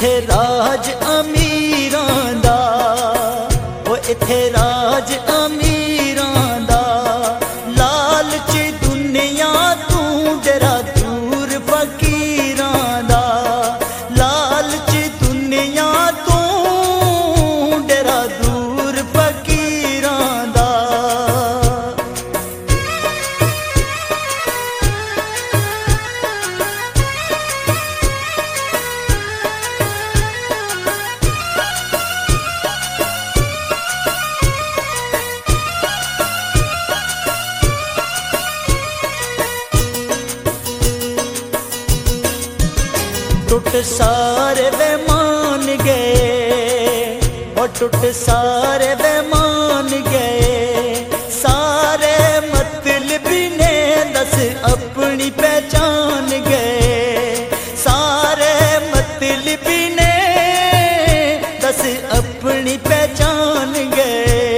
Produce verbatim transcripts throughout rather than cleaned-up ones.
इत्थे राज अमीरां दा, ओ इत्थे राज अमीरां दा, लालच दुनिया तू डरा दूर फकीरां दा, लालच दुनिया तू डरा दूर फकीरां दा। टुट सारे वे मान गए, और टुट सारे वे मान गए, सारे मतलबी ने दस अपनी पहचान गए, सारे मतलबी ने दस अपनी पहचान गए।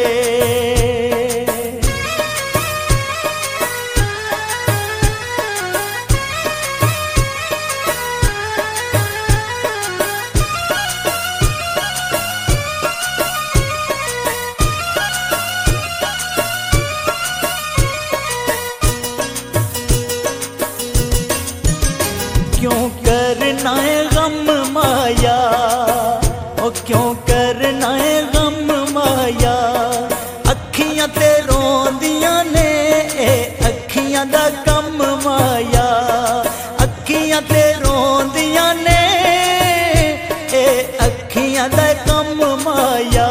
क्यों करना है गम माया, ओ क्यों करना है गम माया, अखियां ते रोंदियां ने ए अखियां दा कम माया, अखियां ते रोंदियां ने ए अखियां दा कम माया।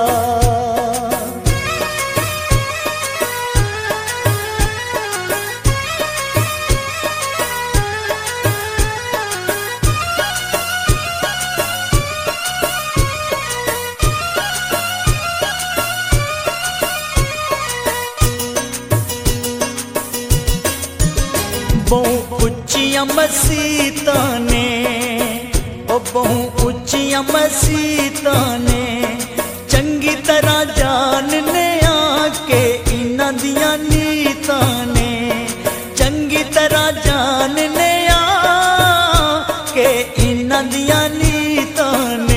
बहु उच्चियां मसीतां ने, ओ बहु उच्चियां मसीतां ने, चंगी तरह जानने आके इन्हां दियां नीतां ने, चंगी तरह जानने आके इन्हां दियां नीतां ने।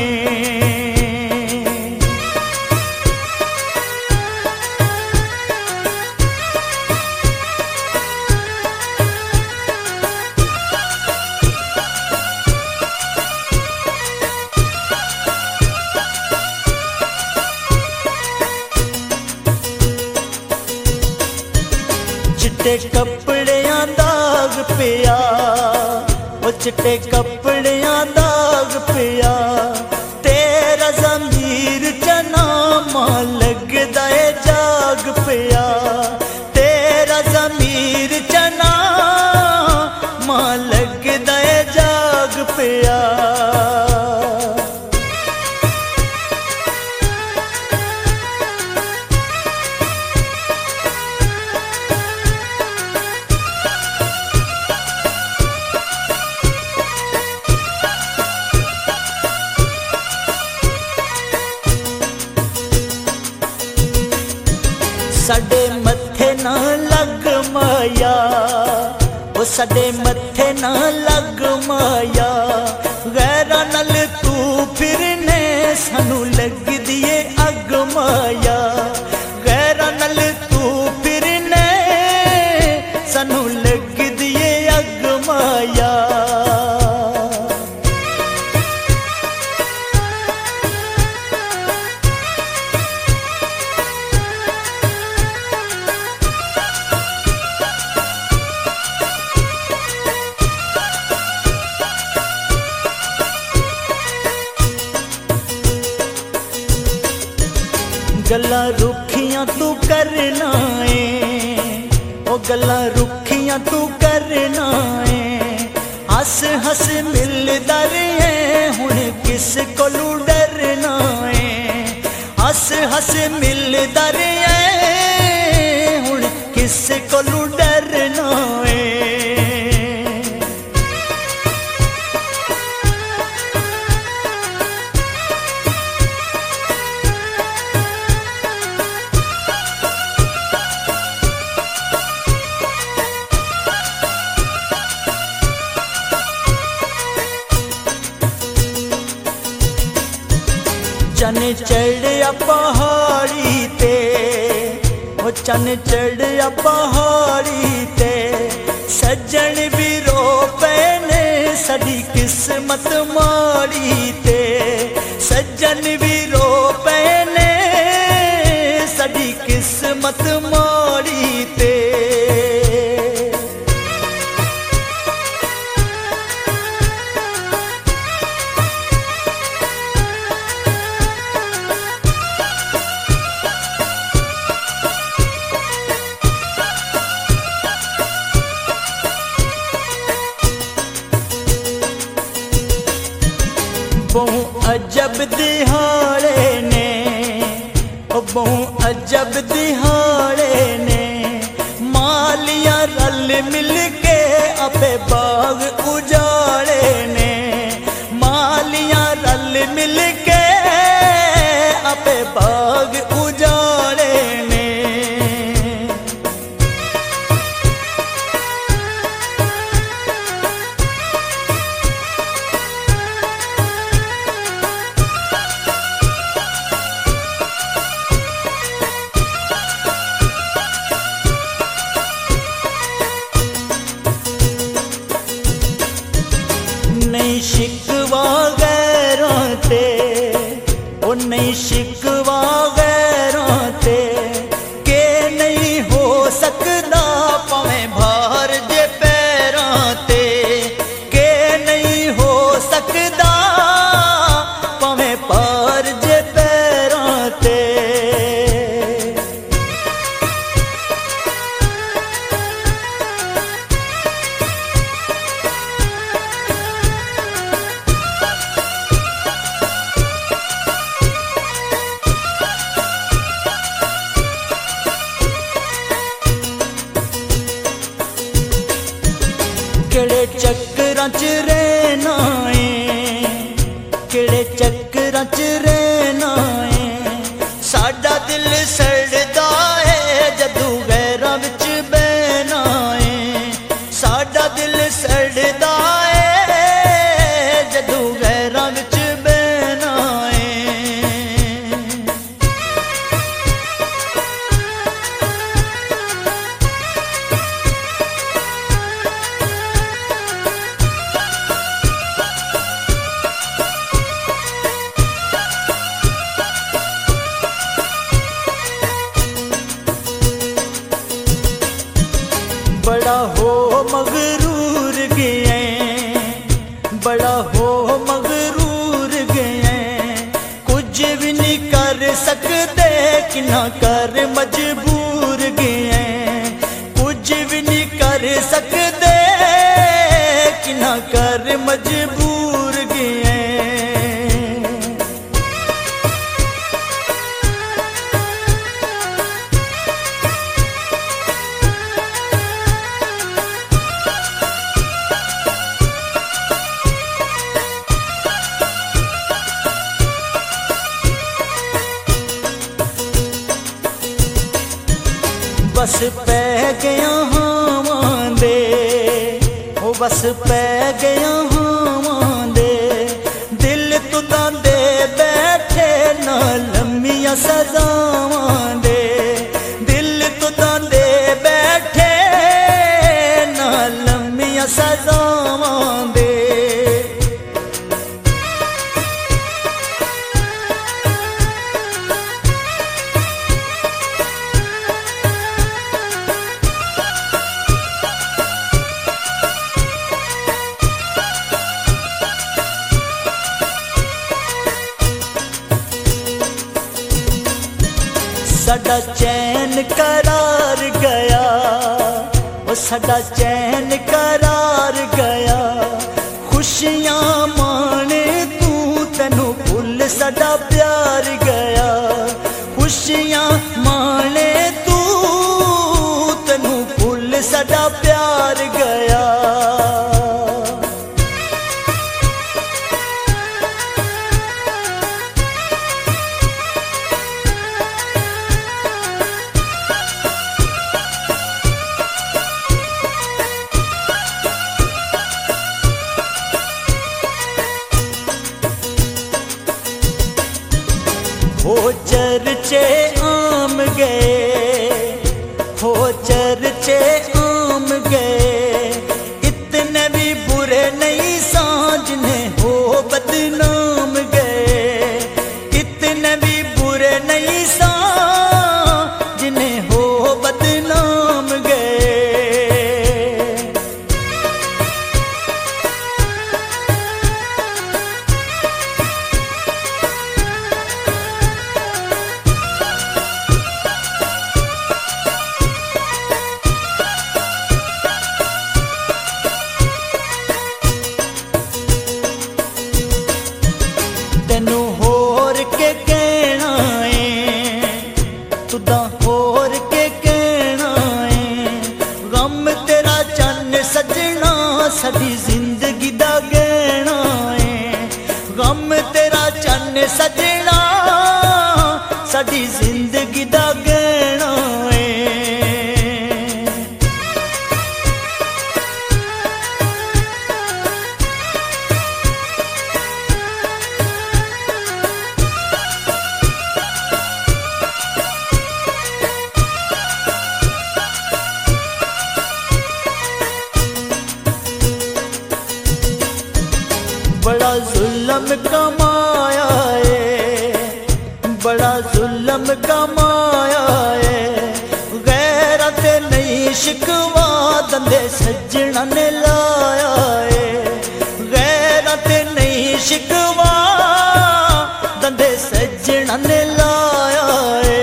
चिट्टे कपड़ियां दाग पिया, ओ चिट्टे कपड़ियां दाग पिया, तेरा ज़मीर जना मां लगदा है जाग पिया, तेरा ज़मीर जना मां लगदा है जाग पिया। साडे मत्थे ना लग माया, ओ साडे मत्थे ना लग माया, गैरां नाल तू फिरने सानू लगदी ए अग माया, गैरां नाल तू फिरने सानू लगदी ए अग माया। गल्लां रुखियां तू करना है, ओ गल्लां रुखियां तू करना है, हस हस मिलदा रहे हुण किस कोलू डरना है, हस हस मिलदा रहे हुण किस कोलू डरना है। चन चढ़िया पहाड़ी ते, ओ चन चढ़िया पहाड़ी ते, सज्जन भी रो पैने साडी किस्मत माड़ी ते, सज्जन भी रो पैने साडी किस्मत माड़ी ते। बहु अजब दिहाड़े ने, ओ बहु अजब दिहाड़े ने, मालिया रल मिल के अपे बाग उजाड़े ने, मालिया रल मिल के अपे बाग उजाड़े ने। नहीं शिकवा गैरों ते, ओ नहीं शिकवा गैरों ते, के नहीं हो सकदा पवें भार जे पैरां ते, के नहीं हो सकदा पवें भार जे पैरां ते। केड़े चक्करां च रहना है, केड़े चक्करां च रहना है, साडा दिल सड़दा है जदू गैरां विच बहना है, साडा दिल सड़दा है जदू गैरां विच बहना है। बड़ा हो मगरूर गए, बड़ा हो मगरूर गए, कुछ भी नहीं कर सकते कि ना कर मजबूर गए, कुछ भी नहीं कर सकते कि ना कर मजबूर गए। बस पै गया हावां दे, ओ बस पै गया हावां दे, दिल तुदां दे बैठे ना लम्मियां सजावां दे, दिल तुदां दे बैठे ना लम्मियां सजावां दे। साडा चैन करार गया, ओ साडा चैन करार गया, खुशियां माने तू तैनू भुल साडा प्यार गया, खुशियां माने तू तैनू भुल साडा प्यार गया। चर्चे आम गए, हो चर्चे आम गए। इतने भी बुरे नहीं सांझ ने हो बदनाम गए, इतने भी बुरे नहीं सांझ ने हो बदनाम गए। तेनू होर के कहना है, तुदा होर के कहना है। गम तेरा चन्न सजना साडी जिंदगी दा गहना है। गम तेरा चन्न सजना साडी जिंदगी दा गहना है। बड़ा जुल्म कमाया है, बड़ा जुल्म कमाया है। गैरत नहीं शिकवा दंदे सजना ने लाया है। गैरत नहीं शिकवा दंदे सजना ने लाया है।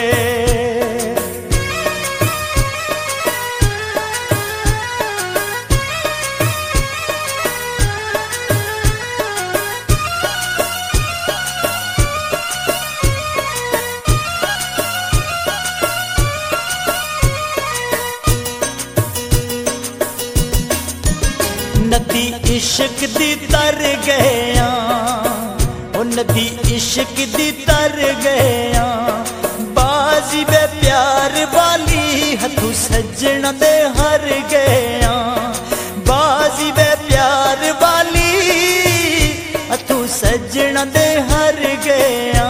नदी इश्क दी तर गया, ओ नदी इश्क दी तर गया। बाजी बे प्यार वाली हथू सजना दे हर गया। बाजी बे प्यार वाली हथू सजना दे हर गया।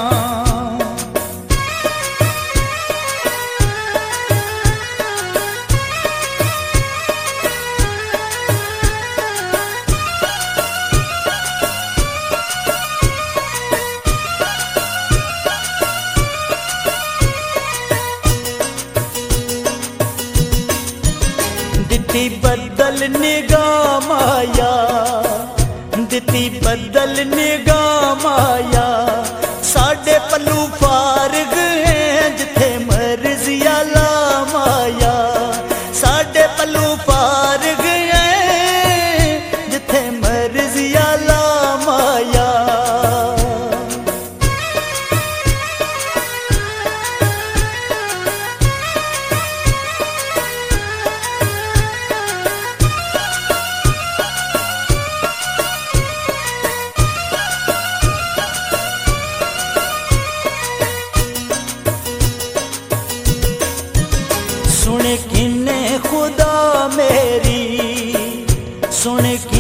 दिती बदल निगाह माया, दिती बदल निगाह माया। साडे पल्लू फारग हैं जिथे मर्जिया ला माया। साडे पल्लू फारग हैं जिथे मर्जिया ला माया। सुन किन्ने खुदा मेरी, सुन